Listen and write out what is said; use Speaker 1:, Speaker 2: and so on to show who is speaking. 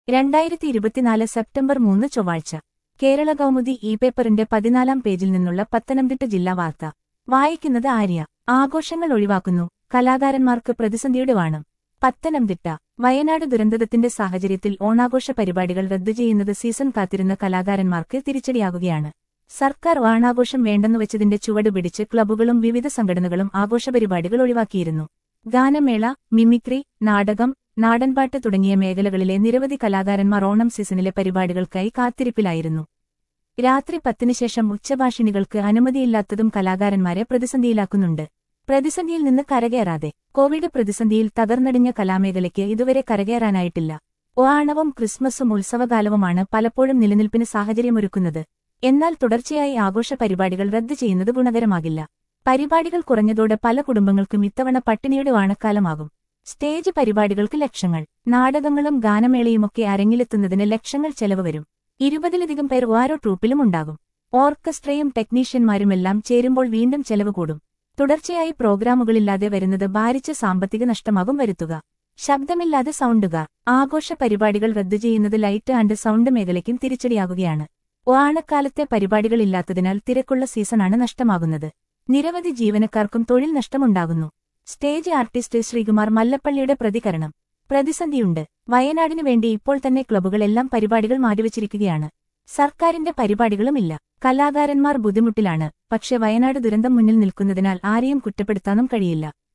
Speaker 1: 2024 September 3 ചൊവ്വാഴ്ച കേരള കൗമുദി പേപ്പറിന്റെ 14-ാം പേജിൽ നിന്നുള്ള പത്തനംതിട്ട ജില്ലാ വാർത്ത വായിക്കുന്നത് ആര്യ. ആഘോഷങ്ങൾ ഒഴിവാക്കുന്നു, കലാകാരന്മാർക്ക് പ്രതിസന്ധിയുടെ വാണം. പത്തനംതിട്ട. വയനാട് ദുരന്തത്തിന്റെ സാഹചര്യത്തിൽ ഓണാഘോഷ പരിപാടികൾ റദ്ദു ചെയ്യുന്നത് സീസൺ കാത്തിരുന്ന കലാകാരന്മാർക്ക് തിരിച്ചടിയാകുകയാണ്. സർക്കാർ ഓണാഘോഷം വേണ്ടെന്നുവെച്ചതിന്റെ ചുവടുപിടിച്ച് ക്ലബ്ബുകളും വിവിധ സംഘടനകളും ആഘോഷപരിപാടികൾ ഒഴിവാക്കിയിരുന്നു. ഗാനമേള, മിമിക്രി, നാടകം, നാടൻപാട്ട് തുടങ്ങിയ മേഖലകളിലെ നിരവധി കലാകാരന്മാർ ഓണം സീസണിലെ പരിപാടികൾക്കായി കാത്തിരിപ്പിലായിരുന്നു. രാത്രി 10-ന് ശേഷം ഉച്ചഭാഷിണികൾക്ക് അനുമതിയില്ലാത്തതും കലാകാരന്മാരെ പ്രതിസന്ധിയിലാക്കുന്നുണ്ട്. പ്രതിസന്ധിയിൽ നിന്ന് കരകയറാതെ. കോവിഡ് പ്രതിസന്ധിയിൽ തകർന്നടിഞ്ഞ കലാമേഖലയ്ക്ക് ഇതുവരെ കരകയറാനായിട്ടില്ല. ഓണവും ക്രിസ്മസും ഉത്സവകാലവുമാണ് പലപ്പോഴും നിലനിൽപ്പിന് സാഹചര്യമൊരുക്കുന്നത്. എന്നാൽ തുടർച്ചയായി ആഘോഷ പരിപാടികൾ റദ്ദു ചെയ്യുന്നത് ഗുണകരമാകില്ല. പരിപാടികൾ കുറഞ്ഞതോടെ പല കുടുംബങ്ങൾക്കും ഇത്തവണ പട്ടിണിയുടെ ഓണക്കാലമാകും. സ്റ്റേജ് പരിപാടികൾക്ക് ലക്ഷങ്ങൾ, നാടകങ്ങളും ഗാനമേളയുമൊക്കെ അരങ്ങിലെത്തുന്നതിന് ലക്ഷങ്ങൾ ചെലവ് വരും. 20-ലധികം പേർ ഓരോ ട്രൂപ്പിലും ഉണ്ടാകും. ഓർക്കസ്ട്രയും ടെക്നീഷ്യന്മാരുമെല്ലാം ചേരുമ്പോൾ വീണ്ടും ചെലവ് കൂടും. തുടർച്ചയായി പ്രോഗ്രാമുകളില്ലാതെ വരുന്നത് ഭാരിച്ച സാമ്പത്തിക നഷ്ടമാകും വരുത്തുക. ശബ്ദമില്ലാതെ സൗണ്ടുകാർ. ആഘോഷ പരിപാടികൾ റദ്ദു ചെയ്യുന്നത് ലൈറ്റ് ആൻഡ് സൗണ്ട് മേഖലയ്ക്കും തിരിച്ചടിയാകുകയാണ്. ഓണക്കാലത്തെ പരിപാടികളില്ലാത്തതിനാൽ തിരക്കുള്ള സീസണാണ് നഷ്ടമാകുന്നത്. നിരവധി ജീവനക്കാർക്കും തൊഴിൽ നഷ്ടമുണ്ടാകുന്നു. സ്റ്റേജ് ആർട്ടിസ്റ്റ് ശ്രീകുമാർ മല്ലപ്പള്ളിയുടെ പ്രതികരണം. പ്രതിസന്ധിയുണ്ട്. വയനാടിനു വേണ്ടി ഇപ്പോൾ തന്നെ ക്ലബ്ബുകളെല്ലാം പരിപാടികൾ മാറ്റിവച്ചിരിക്കുകയാണ്. സർക്കാരിന്റെ പരിപാടികളുമില്ല. കലാകാരന്മാർ ബുദ്ധിമുട്ടിലാണ്. പക്ഷെ വയനാട് ദുരന്തം മുന്നിൽ നിൽക്കുന്നതിനാൽ ആരെയും കുറ്റപ്പെടുത്താനും കഴിയില്ല.